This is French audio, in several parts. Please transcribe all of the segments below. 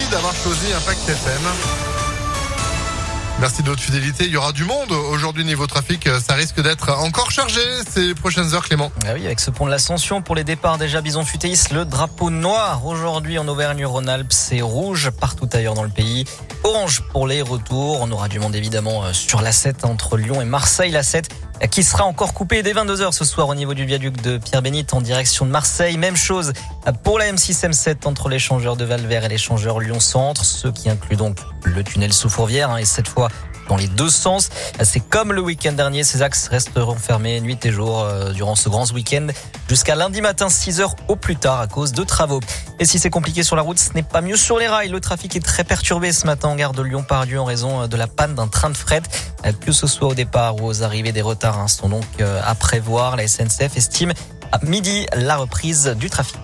d'avoir choisi Impact FM. Merci de votre fidélité. Il y aura du monde aujourd'hui niveau trafic. Ça risque d'être encore chargé ces prochaines heures, Clément. Ah oui, avec ce pont de l'Ascension pour les départs déjà Bison-Futéis, le drapeau noir aujourd'hui en Auvergne-Rhône-Alpes, c'est rouge partout ailleurs dans le pays. Orange pour les retours. On aura du monde évidemment sur l'A7 entre Lyon et Marseille. L'A7 qui sera encore coupé dès 22h ce soir au niveau du viaduc de Pierre-Bénite en direction de Marseille. Même chose pour la M6, M7 entre l'échangeur de Valvert et l'échangeur Lyon-Centre, ce qui inclut donc le tunnel sous Fourvière et cette fois dans les deux sens. C'est comme le week-end dernier, ces axes resteront fermés nuit et jour durant ce grand week-end jusqu'à lundi matin 6h au plus tard à cause de travaux. Et si c'est compliqué sur la route, ce n'est pas mieux sur les rails. Le trafic est très perturbé ce matin en gare de Lyon-Part-Dieu en raison de la panne d'un train de fret. Que ce soit au départ ou aux arrivées, des retards sont donc à prévoir. La SNCF estime à midi la reprise du trafic.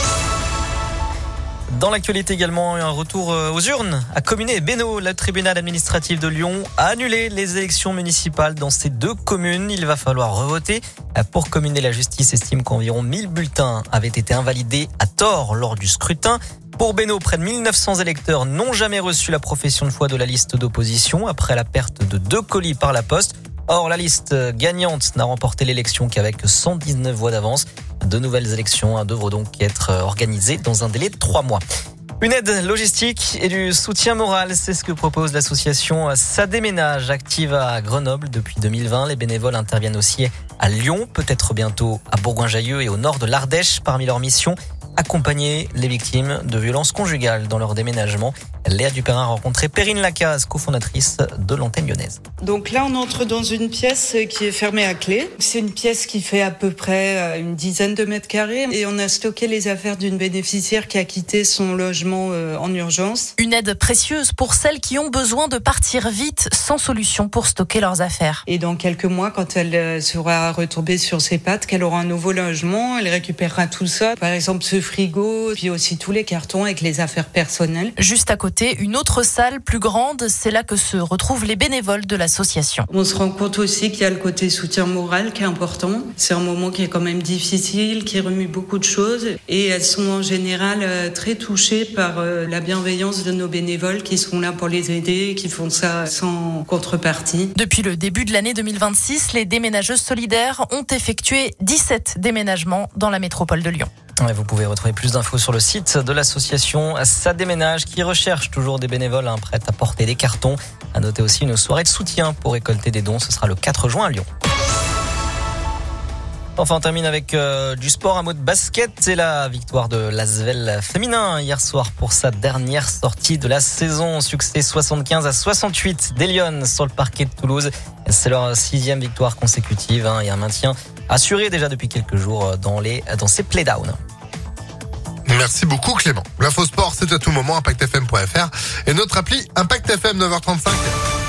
Dans l'actualité également, un retour aux urnes à Communé et Bénaud. Le tribunal administratif de Lyon a annulé les élections municipales dans ces deux communes. Il va falloir revoter. Pour Communé, la justice estime qu'environ 1000 bulletins avaient été invalidés à tort lors du scrutin. Pour Bénaud, près de 1900 électeurs n'ont jamais reçu la profession de foi de la liste d'opposition après la perte de 2 colis par la poste. Or, la liste gagnante n'a remporté l'élection qu'avec 119 voix d'avance. De nouvelles élections devront donc être organisées dans un délai de 3 mois. Une aide logistique et du soutien moral, c'est ce que propose l'association Ça déménage, active à Grenoble depuis 2020. Les bénévoles interviennent aussi à Lyon, peut-être bientôt à Bourgoin-Jallieu et au nord de l'Ardèche. Parmi leurs missions, accompagner les victimes de violences conjugales dans leur déménagement. Léa Dupérin a rencontré Perrine Lacaze, cofondatrice de l'antenne lyonnaise. Donc là, on entre dans une pièce qui est fermée à clé. C'est une pièce qui fait à peu près une dizaine de mètres carrés. Et on a stocké les affaires d'une bénéficiaire qui a quitté son logement en urgence. Une aide précieuse pour celles qui ont besoin de partir vite sans solution pour stocker leurs affaires. Et dans quelques mois, quand elle sera retombée sur ses pattes, qu'elle aura un nouveau logement, elle récupérera tout ça. Par exemple, ce frigo, puis aussi tous les cartons avec les affaires personnelles. Juste à côté, une autre salle plus grande, c'est là que se retrouvent les bénévoles de l'association. On se rend compte aussi qu'il y a le côté soutien moral qui est important. C'est un moment qui est quand même difficile, qui remue beaucoup de choses. Et elles sont en général très touchées par la bienveillance de nos bénévoles qui sont là pour les aider, qui font ça sans contrepartie. Depuis le début de l'année 2026, les déménageuses solidaires ont effectué 17 déménagements dans la métropole de Lyon. Vous pouvez retrouver plus d'infos sur le site de l'association Ça déménage qui recherche toujours des bénévoles prêts à porter des cartons. À noter aussi une soirée de soutien pour récolter des dons. Ce sera le 4 juin à Lyon. Enfin, on termine avec du sport, un mot de basket. C'est la victoire de l'Asvel féminin hier soir pour sa dernière sortie de la saison. Succès 75-68 des Lyonnes sur le parquet de Toulouse. C'est leur 6e victoire consécutive et un maintien assuré déjà depuis quelques jours dans ces playdowns. Merci beaucoup Clément. L'info sport, c'est à tout moment, impactfm.fr et notre appli Impact FM 9h35.